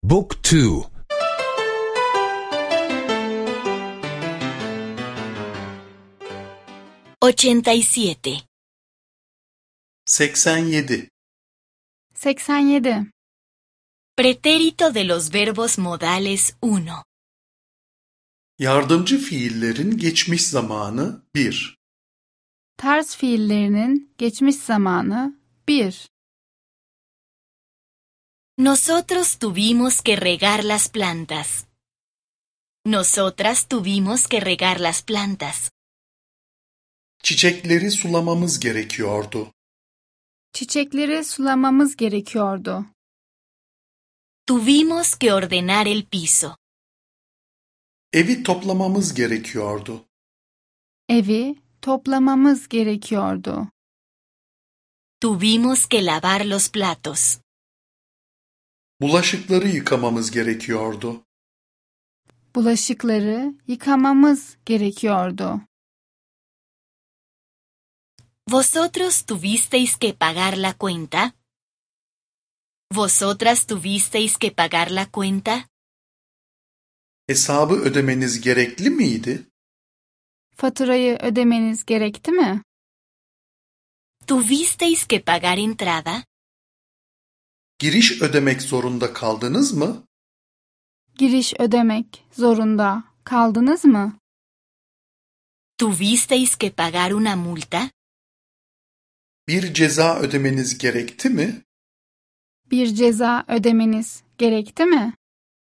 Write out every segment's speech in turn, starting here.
Book 2. 87. 87. 87. Pretérito de los verbos modales 1. Yardımcı fiillerin geçmiş zamanı 1. Ters fiillerinin geçmiş zamanı 1. Nosotros tuvimos que regar las plantas. Nosotras tuvimos que regar las plantas. Çiçekleri sulamamız gerekiyordu. Çiçekleri sulamamız gerekiyordu. Tuvimos que ordenar el piso. Evi toplamamız gerekiyordu. Evi toplamamız gerekiyordu. Tuvimos que lavar los platos. Bulaşıkları yıkamamız gerekiyordu. Bulaşıkları yıkamamız gerekiyordu. ¿Vosotros tuvisteis que pagar la cuenta? ¿Vosotras tuvisteis que pagar la cuenta? Hesabı ödemeniz gerekli miydi? Faturayı ödemeniz gerekti mi? ¿Tuvisteis que pagar entrada? Giriş ödemek zorunda kaldınız mı? Giriş ödemek zorunda kaldınız mı? ¿Tuvisteis que pagar una multa? Bir ceza ödemeniz gerekti mi? Bir ceza ödemeniz gerekti mi?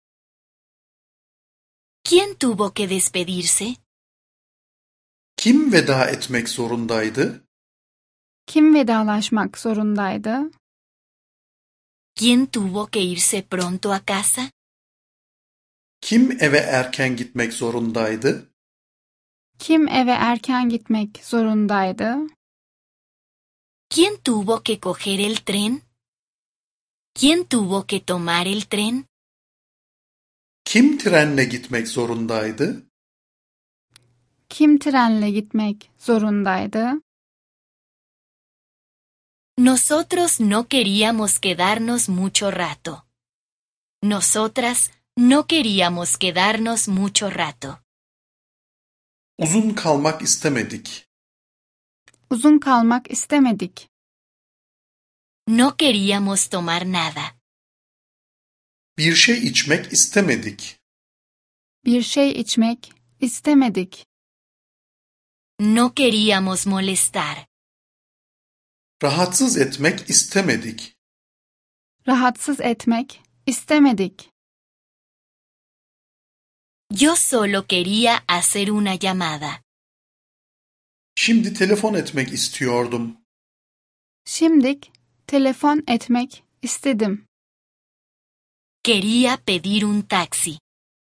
¿Quién tuvo que despedirse? Kim veda etmek zorundaydı? Kim vedalaşmak zorundaydı? ¿Quién tuvo que irse pronto a casa? Kim eve erken gitmek zorundaydı? Kim eve erken gitmek zorundaydı? ¿Quién tuvo que coger el tren? ¿Quién tuvo que tomar el tren? Kim trenle gitmek zorundaydı? Kim trenle gitmek zorundaydı? Nosotros no queríamos quedarnos mucho rato. Nosotras no queríamos quedarnos mucho rato. Uzun kalmak istemedik. Uzun kalmak istemedik. No queríamos tomar nada. Bir şey içmek istemedik. Bir şey içmek istemedik. No queríamos molestar. Rahatsız etmek istemedik. Rahatsız etmek istemedik. Yo solo quería hacer una llamada. Şimdi telefon etmek istiyordum. Şimdik telefon etmek istedim. Quería pedir un taxi.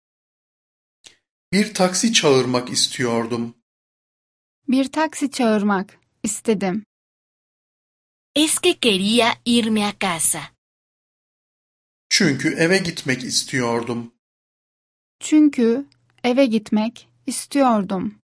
Bir taksi çağırmak istiyordum. Bir taksi çağırmak istedim. Es que quería irme a casa. Çünkü eve gitmek istiyordum. Çünkü eve gitmek istiyordum.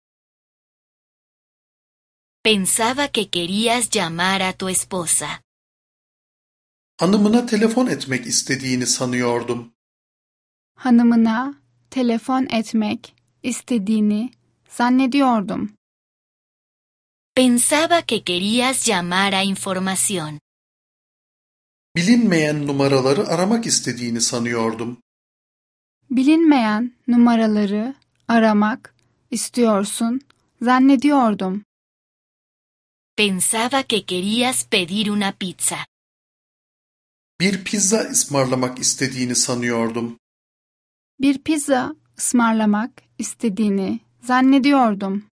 Pensaba que querías llamar a tu esposa. Hanımına telefon etmek istediğini sanıyordum. Hanımına telefon etmek istediğini zannediyordum. Pensaba que querías llamar a información. Bilinmeyen numaraları aramak istediğini sanıyordum. Bilinmeyen numaraları aramak istiyorsun zannediyordum. Pensaba que querías pedir una pizza. Bir pizza ısmarlamak istediğini sanıyordum. Bir pizza ısmarlamak istediğini zannediyordum.